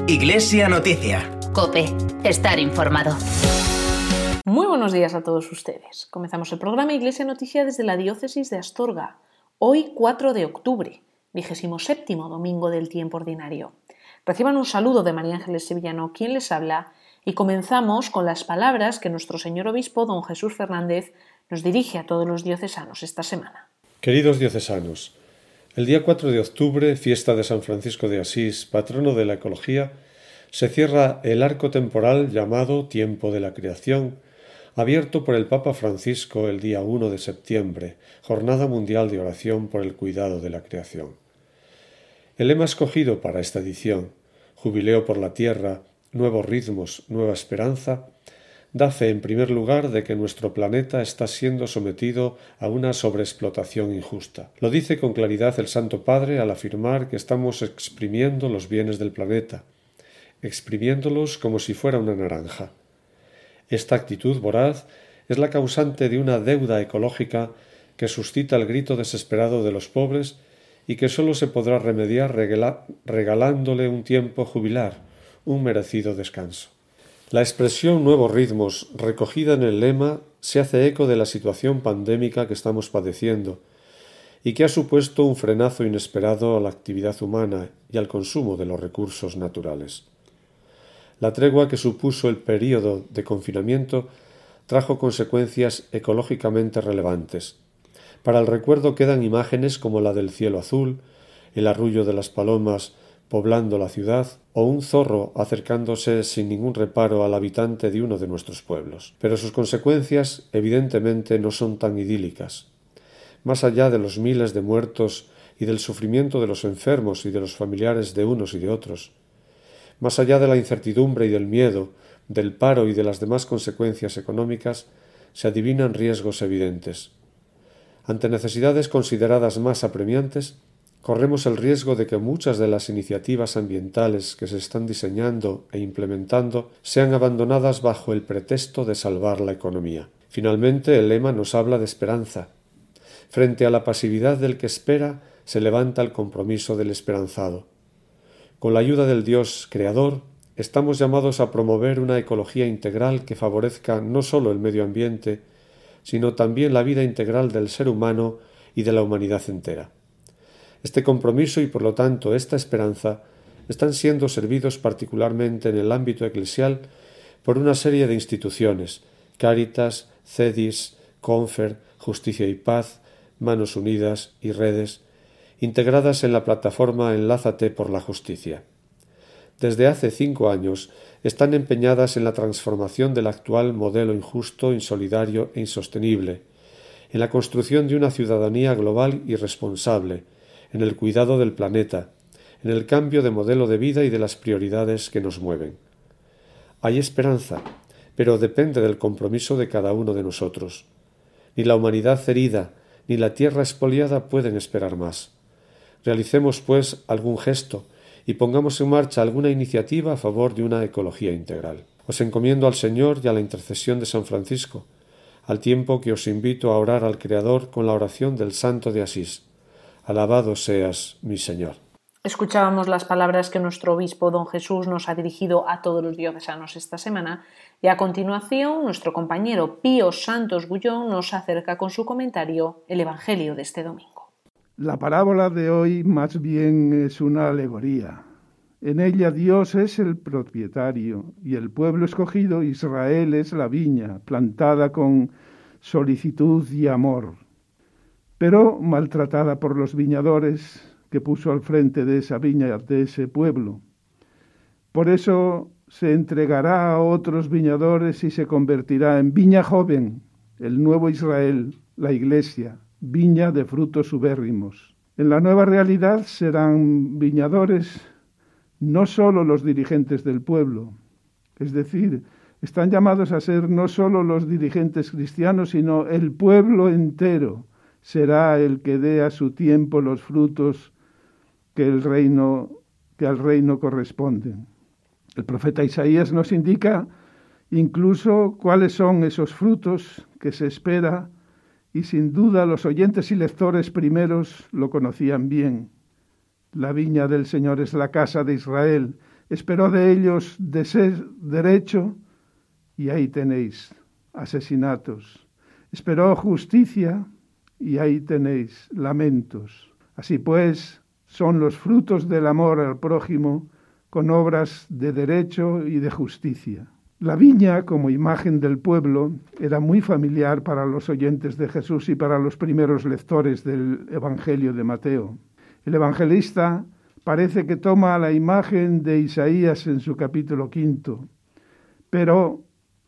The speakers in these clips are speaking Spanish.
Iglesia Noticia. COPE. Estar informado. Muy buenos días a todos ustedes. Comenzamos el programa Iglesia Noticia desde la Diócesis de Astorga. Hoy 4 de octubre, 27º domingo del tiempo ordinario. Reciban un saludo de María Ángeles Sevillano, quien les habla, y comenzamos con las palabras que nuestro señor obispo, don Jesús Fernández, nos dirige a todos los diocesanos esta semana. Queridos diocesanos, el día 4 de octubre, fiesta de San Francisco de Asís, patrono de la ecología, se cierra el arco temporal llamado Tiempo de la Creación, abierto por el Papa Francisco el día 1 de septiembre, Jornada Mundial de Oración por el Cuidado de la Creación. El lema escogido para esta edición, Jubileo por la Tierra, Nuevos Ritmos, Nueva Esperanza, da fe en primer lugar de que nuestro planeta está siendo sometido a una sobreexplotación injusta. Lo dice con claridad el Santo Padre al afirmar que estamos exprimiendo los bienes del planeta, exprimiéndolos como si fuera una naranja. Esta actitud voraz es la causante de una deuda ecológica que suscita el grito desesperado de los pobres y que sólo se podrá remediar regalándole un tiempo jubilar, un merecido descanso. La expresión Nuevos Ritmos, recogida en el lema, se hace eco de la situación pandémica que estamos padeciendo y que ha supuesto un frenazo inesperado a la actividad humana y al consumo de los recursos naturales. La tregua que supuso el período de confinamiento trajo consecuencias ecológicamente relevantes. Para el recuerdo quedan imágenes como la del cielo azul, el arrullo de las palomas poblando la ciudad o un zorro acercándose sin ningún reparo al habitante de uno de nuestros pueblos. Pero sus consecuencias evidentemente no son tan idílicas. Más allá de los miles de muertos y del sufrimiento de los enfermos y de los familiares de unos y de otros, más allá de la incertidumbre y del miedo, del paro y de las demás consecuencias económicas, se adivinan riesgos evidentes. Ante necesidades consideradas más apremiantes, corremos el riesgo de que muchas de las iniciativas ambientales que se están diseñando e implementando sean abandonadas bajo el pretexto de salvar la economía. Finalmente, el lema nos habla de esperanza. Frente a la pasividad del que espera, se levanta el compromiso del esperanzado. Con la ayuda del Dios Creador, estamos llamados a promover una ecología integral que favorezca no solo el medio ambiente, sino también la vida integral del ser humano y de la humanidad entera. Este compromiso y, por lo tanto, esta esperanza están siendo servidos particularmente en el ámbito eclesial por una serie de instituciones, Cáritas, CEDIS, Confer, Justicia y Paz, Manos Unidas y Redes, integradas en la plataforma Enlázate por la Justicia. Desde hace 5 años están empeñadas en la transformación del actual modelo injusto, insolidario e insostenible, en la construcción de una ciudadanía global y responsable, en el cuidado del planeta, en el cambio de modelo de vida y de las prioridades que nos mueven. Hay esperanza, pero depende del compromiso de cada uno de nosotros. Ni la humanidad herida, ni la tierra expoliada pueden esperar más. Realicemos, pues, algún gesto y pongamos en marcha alguna iniciativa a favor de una ecología integral. Os encomiendo al Señor y a la intercesión de San Francisco, al tiempo que os invito a orar al Creador con la oración del Santo de Asís. Alabado seas, mi Señor. Escuchábamos las palabras que nuestro obispo don Jesús nos ha dirigido a todos los diocesanos esta semana y a continuación nuestro compañero Pío Santos Gullón nos acerca con su comentario el Evangelio de este domingo. La parábola de hoy más bien es una alegoría. En ella Dios es el propietario y el pueblo escogido, Israel, es la viña plantada con solicitud y amor, pero maltratada por los viñadores que puso al frente de esa viña, de ese pueblo. Por eso se entregará a otros viñadores y se convertirá en viña joven, el nuevo Israel, la Iglesia, viña de frutos ubérrimos. En la nueva realidad serán viñadores no solo los dirigentes del pueblo, es decir, están llamados a ser no solo los dirigentes cristianos, sino el pueblo entero será el que dé a su tiempo los frutos que al reino corresponden. El profeta Isaías nos indica incluso cuáles son esos frutos que se espera y sin duda los oyentes y lectores primeros lo conocían bien. La viña del Señor es la casa de Israel, Esperó de ellos de ser derecho y ahí tenéis asesinatos. Esperó justicia y ahí tenéis lamentos. Así pues, son los frutos del amor al prójimo con obras de derecho y de justicia. La viña, como imagen del pueblo, era muy familiar para los oyentes de Jesús y para los primeros lectores del Evangelio de Mateo. El evangelista parece que toma la imagen de Isaías en su capítulo 5, pero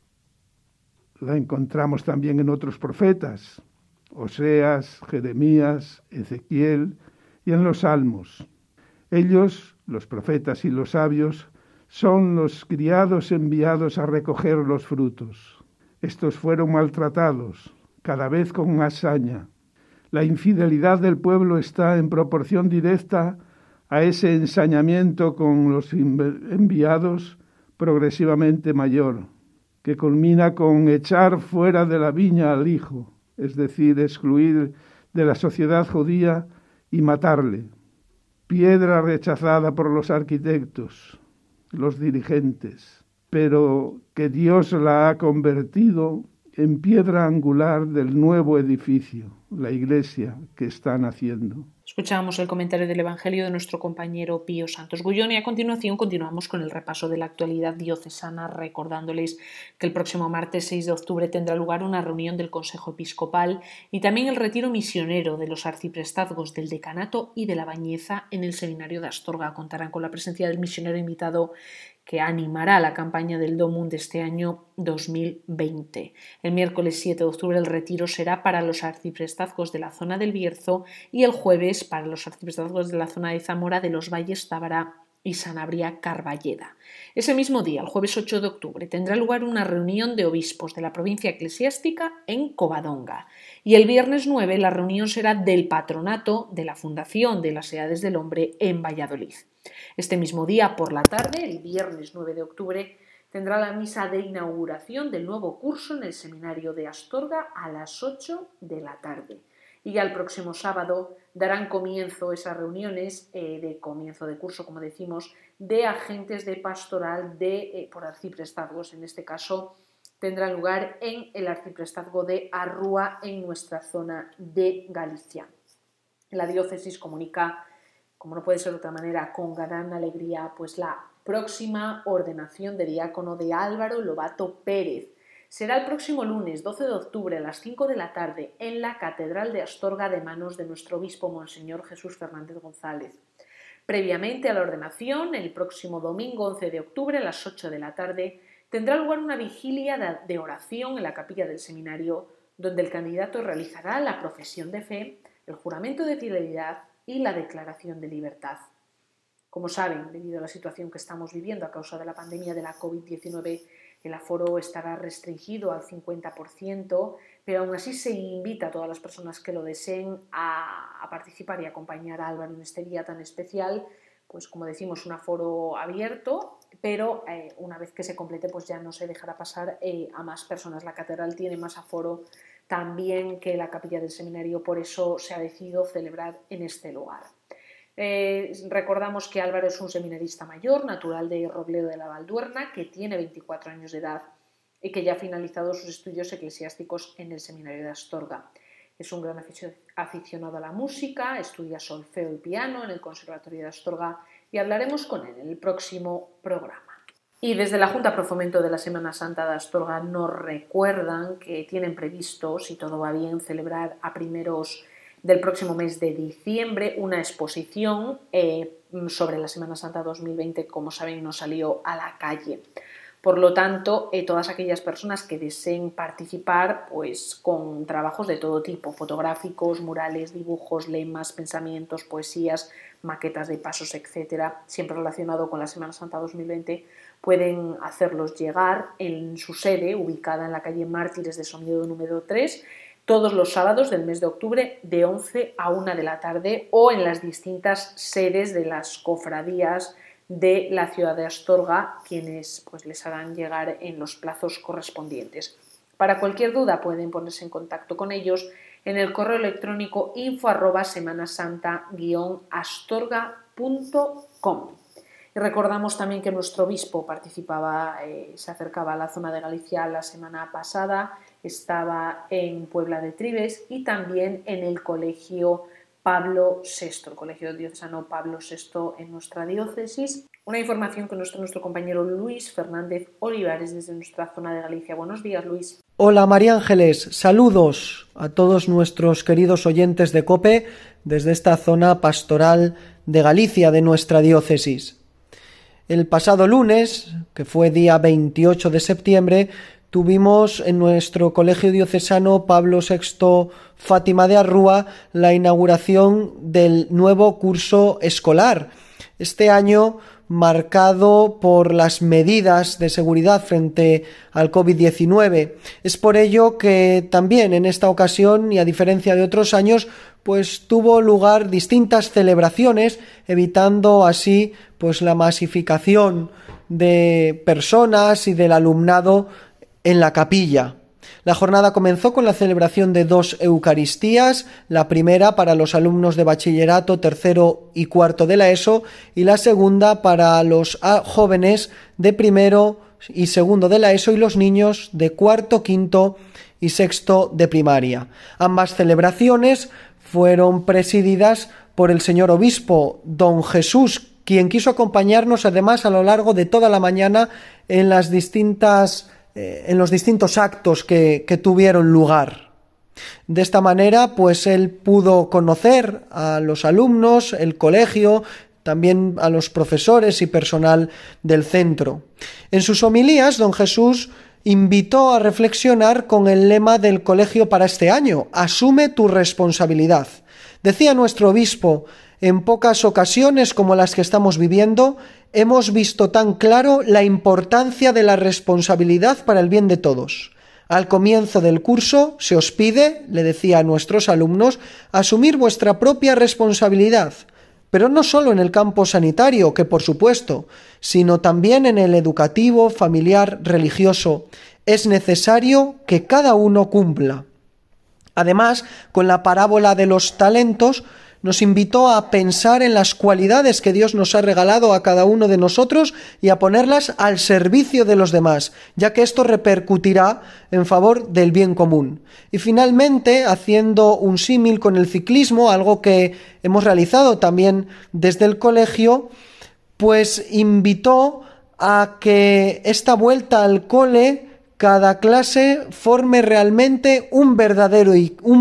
la encontramos también en otros profetas, Oseas, Jeremías, Ezequiel y en los Salmos. Ellos, los profetas y los sabios, son los criados enviados a recoger los frutos. Estos fueron maltratados, cada vez con más saña. La infidelidad del pueblo está en proporción directa a ese ensañamiento con los enviados progresivamente mayor, que culmina con echar fuera de la viña al hijo, es decir, excluir de la sociedad judía y matarle. Piedra rechazada por los arquitectos, los dirigentes, pero que Dios la ha convertido en piedra angular del nuevo edificio, la iglesia que están haciendo. Escuchamos el comentario del Evangelio de nuestro compañero Pío Santos Gullón y a continuación continuamos con el repaso de la actualidad diocesana, recordándoles que el próximo martes 6 de octubre tendrá lugar una reunión del Consejo Episcopal y también el retiro misionero de los arciprestazgos del Decanato y de la Bañeza en el Seminario de Astorga. Contarán con la presencia del misionero invitado que animará la campaña del Domum de este año 2020. El miércoles 7 de octubre el retiro será para los arciprestazgos de la zona del Bierzo y el jueves para los arciprestazgos de la zona de Zamora, de los Valles Tábara y Sanabria Carballeda. Ese mismo día, el jueves 8 de octubre, tendrá lugar una reunión de obispos de la provincia eclesiástica en Covadonga. Y el viernes 9 la reunión será del patronato de la Fundación de las Edades del Hombre en Valladolid. Este mismo día, por la tarde, el viernes 9 de octubre, tendrá la misa de inauguración del nuevo curso en el Seminario de Astorga a las 8 de la tarde. Y ya el próximo sábado darán comienzo esas reuniones de comienzo de curso, como decimos, de agentes de pastoral por arciprestazgos. En este caso tendrá lugar en el arciprestazgo de Arrúa, en nuestra zona de Galicia. La diócesis comunica, como no puede ser de otra manera, con gran alegría, pues la próxima ordenación de diácono de Álvaro Lobato Pérez. Será el próximo lunes 12 de octubre a las 5 de la tarde en la Catedral de Astorga de manos de nuestro obispo Monseñor Jesús Fernández González. Previamente a la ordenación, el próximo domingo 11 de octubre a las 8 de la tarde, tendrá lugar una vigilia de oración en la capilla del seminario, donde el candidato realizará la profesión de fe, el juramento de fidelidad y la declaración de libertad. Como saben, debido a la situación que estamos viviendo a causa de la pandemia de la COVID-19, el aforo estará restringido al 50%, pero aún así se invita a todas las personas que lo deseen a participar y acompañar a Álvaro en este día tan especial, pues como decimos, un aforo abierto, pero una vez que se complete pues ya no se dejará pasar a más personas. La catedral tiene más aforo también que la capilla del seminario, por eso se ha decidido celebrar en este lugar. Recordamos que Álvaro es un seminarista mayor, natural de Robledo de la Valduerna, que tiene 24 años de edad y que ya ha finalizado sus estudios eclesiásticos en el seminario de Astorga. Es un gran aficionado a la música, estudia solfeo y piano en el Conservatorio de Astorga y hablaremos con él en el próximo programa. Y desde la Junta Pro Fomento de la Semana Santa de Astorga nos recuerdan que tienen previsto, si todo va bien, celebrar a primeros del próximo mes de diciembre una exposición sobre la Semana Santa 2020, como saben, no salió a la calle. Por lo tanto, todas aquellas personas que deseen participar, pues con trabajos de todo tipo, fotográficos, murales, dibujos, lemas, pensamientos, poesías, maquetas de pasos, etcétera, siempre relacionado con la Semana Santa 2020, pueden hacerlos llegar en su sede, ubicada en la calle Mártires de Somiedo número 3, todos los sábados del mes de octubre de 11 a 1 de la tarde o en las distintas sedes de las cofradías de la ciudad de Astorga, quienes pues les harán llegar en los plazos correspondientes. Para cualquier duda pueden ponerse en contacto con ellos en el correo electrónico info@semanasanta-astorga.com. Y recordamos también que nuestro obispo participaba, se acercaba a la zona de Galicia la semana pasada, estaba en Puebla de Tribes y también en el colegio Pablo VI, el colegio diocesano Pablo VI en nuestra diócesis. Una información que nuestro compañero Luis Fernández Olivares desde nuestra zona de Galicia. Buenos días, Luis. Hola María Ángeles, saludos a todos nuestros queridos oyentes de COPE desde esta zona pastoral de Galicia de nuestra diócesis. El pasado lunes, que fue día 28 de septiembre, tuvimos en nuestro colegio diocesano Pablo VI Fátima de Arrúa la inauguración del nuevo curso escolar. Este año marcado por las medidas de seguridad frente al COVID-19. Es por ello que también en esta ocasión, y a diferencia de otros años, pues tuvo lugar distintas celebraciones, evitando así pues la masificación de personas y del alumnado en la capilla. La jornada comenzó con la celebración de 2 Eucaristías, la primera para los alumnos de bachillerato tercero y cuarto de la ESO y la segunda para los jóvenes de primero y segundo de la ESO y los niños de cuarto, quinto y sexto de primaria. Ambas celebraciones fueron presididas por el señor obispo, don Jesús, quien quiso acompañarnos además a lo largo de toda la mañana en los distintos actos que tuvieron lugar. De esta manera, pues él pudo conocer a los alumnos, el colegio, también a los profesores y personal del centro. En sus homilías, don Jesús invitó a reflexionar con el lema del colegio para este año: asume tu responsabilidad. Decía nuestro obispo: en pocas ocasiones como las que estamos viviendo, hemos visto tan claro la importancia de la responsabilidad para el bien de todos. Al comienzo del curso se os pide, le decía a nuestros alumnos, asumir vuestra propia responsabilidad, pero no solo en el campo sanitario, que por supuesto, sino también en el educativo, familiar, religioso. Es necesario que cada uno cumpla. Además, con la parábola de los talentos, nos invitó a pensar en las cualidades que Dios nos ha regalado a cada uno de nosotros y a ponerlas al servicio de los demás, ya que esto repercutirá en favor del bien común. Y finalmente, haciendo un símil con el ciclismo, algo que hemos realizado también desde el colegio, pues invitó a que esta vuelta al cole, cada clase forme realmente un verdadero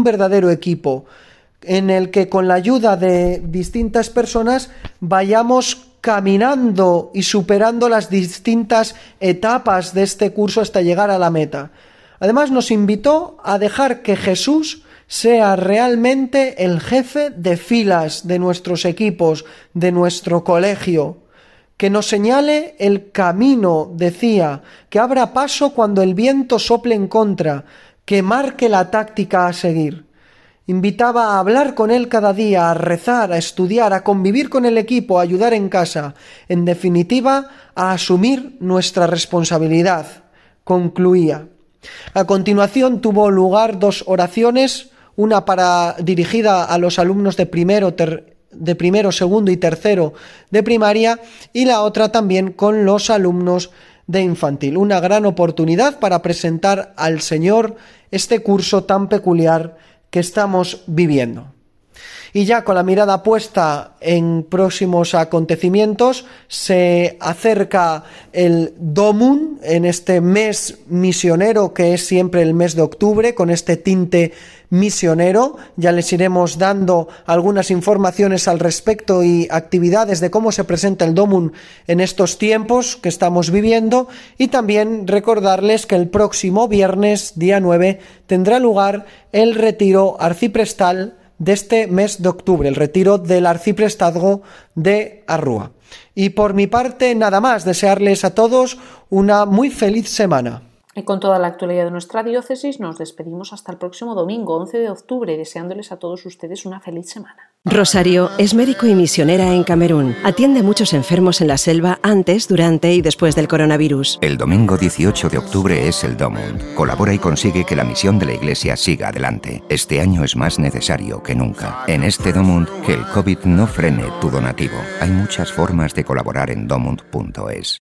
equipo, en el que con la ayuda de distintas personas vayamos caminando y superando las distintas etapas de este curso hasta llegar a la meta. Además, nos invitó a dejar que Jesús sea realmente el jefe de filas de nuestros equipos, de nuestro colegio, que nos señale el camino, decía, que abra paso cuando el viento sople en contra, que marque la táctica a seguir. Invitaba a hablar con él cada día, a rezar, a estudiar, a convivir con el equipo, a ayudar en casa, en definitiva, a asumir nuestra responsabilidad, concluía. A continuación tuvo lugar 2 oraciones, una dirigida a los alumnos de primero, segundo y tercero de primaria y la otra también con los alumnos de infantil. Una gran oportunidad para presentar al Señor este curso tan peculiar que estamos viviendo. Y ya con la mirada puesta en próximos acontecimientos, se acerca el Domum en este mes misionero que es siempre el mes de octubre, con este tinte misionero. Ya les iremos dando algunas informaciones al respecto y actividades de cómo se presenta el Domum en estos tiempos que estamos viviendo, y también recordarles que el próximo viernes, día 9, tendrá lugar el retiro arciprestal de este mes de octubre, el retiro del arciprestazgo de Arrúa. Y por mi parte, nada más, desearles a todos una muy feliz semana. Y con toda la actualidad de nuestra diócesis nos despedimos hasta el próximo domingo, 11 de octubre, deseándoles a todos ustedes una feliz semana. Rosario es médico y misionera en Camerún. Atiende a muchos enfermos en la selva antes, durante y después del coronavirus. El domingo 18 de octubre es el Domund. Colabora y consigue que la misión de la Iglesia siga adelante. Este año es más necesario que nunca. En este Domund, que el COVID no frene tu donativo. Hay muchas formas de colaborar en domund.es.